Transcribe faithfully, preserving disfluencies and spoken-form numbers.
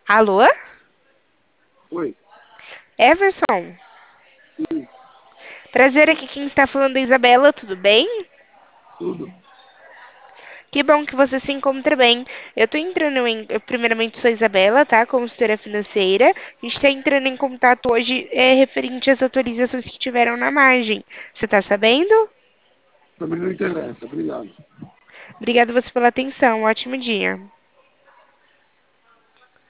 Alô? Oi, Everson? sim, Prazer, aqui quem está falando é a Isabela, tudo bem? tudo. Que bom que você se encontra bem. Eu tô entrando em. Eu, primeiramente, sou a Isabela, tá? Consultora financeira. A gente tá entrando em contato hoje é, referente às atualizações que tiveram na margem. Você tá sabendo? Também não interessa, obrigado. Obrigada você pela atenção. Um ótimo dia.